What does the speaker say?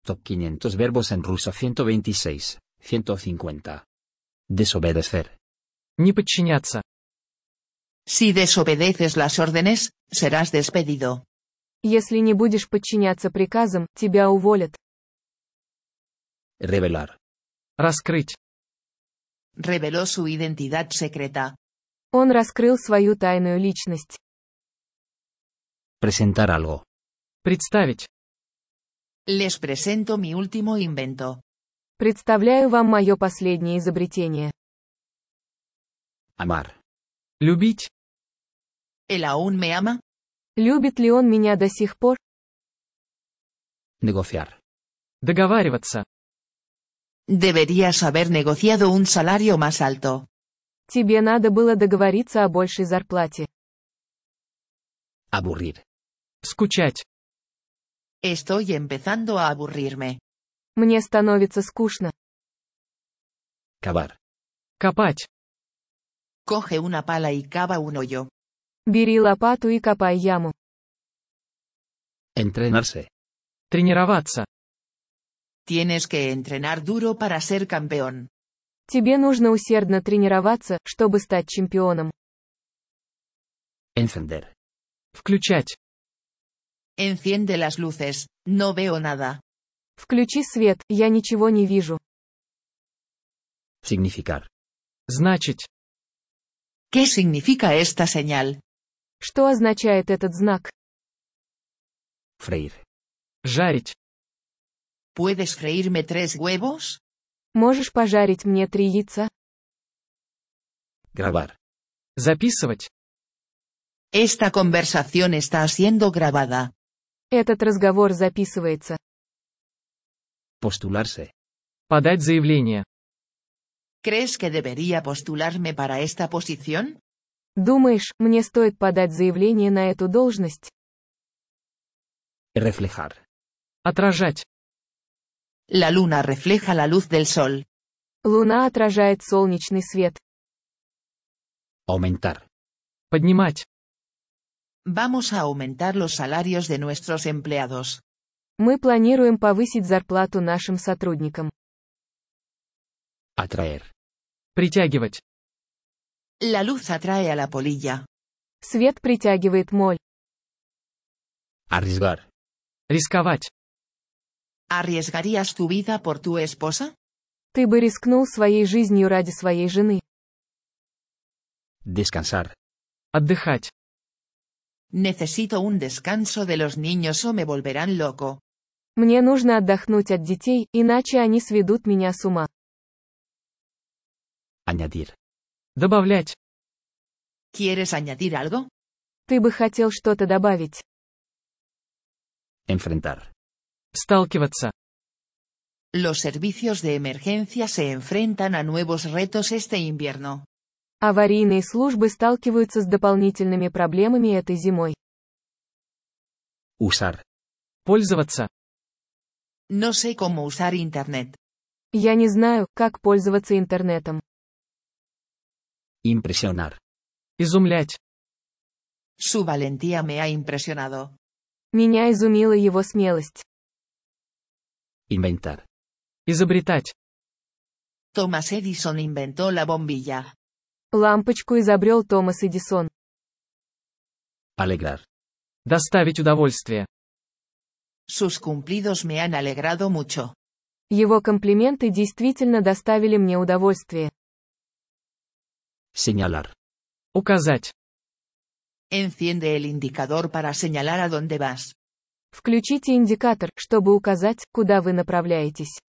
Top 500 verbos en ruso 126, 150. Desobedecer. Не подчиняться. Si desobedeces las órdenes, serás despedido. Если не будешь подчиняться приказам, тебя уволят. Revelar. Раскрыть. Reveló su identidad secreta. Он раскрыл свою тайную личность. Presentar algo. Представить. Les presento mi último invento. Представляю вам мое последнее изобретение. Amar. Любить. ¿Él aún me ama? Любит ли он меня до сих пор? Negociar. Договариваться. Deberías haber negociado un salario más alto. Тебе надо было договориться о большей зарплате. Aburrir. Скучать. Estoy empezando a aburrirme. Мне становится скучно. Cavar. Копать. Coge una pala y cava un hoyo. Бери лопату и копай яму. Entrenarse. Тренироваться. Tienes que entrenar duro para ser campeón. Тебе нужно усердно тренироваться, чтобы стать чемпионом. Encender. Включать. Enciende las luces, no veo nada. Включи свет, я ничего не вижу. Significar. Значить. ¿Qué significa esta señal? Что означает этот знак? Freír. Жарить. ¿Puedes freírme 3 huevos? Можешь пожарить мне 3 яйца? Grabar. Записывать. Esta conversación está siendo grabada. Этот разговор записывается. Postularse. Подать заявление. ¿Crees que debería postularme para esta posición? Думаешь, мне стоит подать заявление на эту должность? Reflejar. Отражать. La luna refleja la luz del sol. Луна отражает солнечный свет. Aumentar. Поднимать. Vamos a aumentar los salarios de nuestros empleados. Мы планируем повысить зарплату нашим сотрудникам. Atraer. Притягивать. La luz atrae a la polilla. Свет притягивает моль. Arriesgar. Рисковать. ¿Arriesgarías tu vida por tu esposa? Ты бы рискнул своей жизнью ради своей жены. Descansar. Отдыхать. Necesito un descanso de los niños o me volverán loco. Мне нужно отдохнуть от детей, иначе они сведут меня с ума. Añadir. Добавлять. ¿Quieres añadir algo? Ты бы хотел что-то добавить. Enfrentar. Сталкиваться. Los servicios de emergencia se enfrentan a nuevos retos este invierno. Аварийные службы сталкиваются с дополнительными проблемами этой зимой. Usar. Пользоваться. No sé cómo usar Internet. Я не знаю, как пользоваться интернетом. Impresionar. Изумлять. Su valentía me ha impresionado. Меня изумила его смелость. Inventar. Изобретать. Thomas Edison inventó la bombilla. Лампочку изобрел Томас Эдисон. Alegrar. Доставить удовольствие. Sus cumplidos me han alegrado mucho. Его комплименты действительно доставили мне удовольствие. Señalar. Указать. Enciende el indicador para señalar a dónde vas. Включите индикатор, чтобы указать, куда вы направляетесь.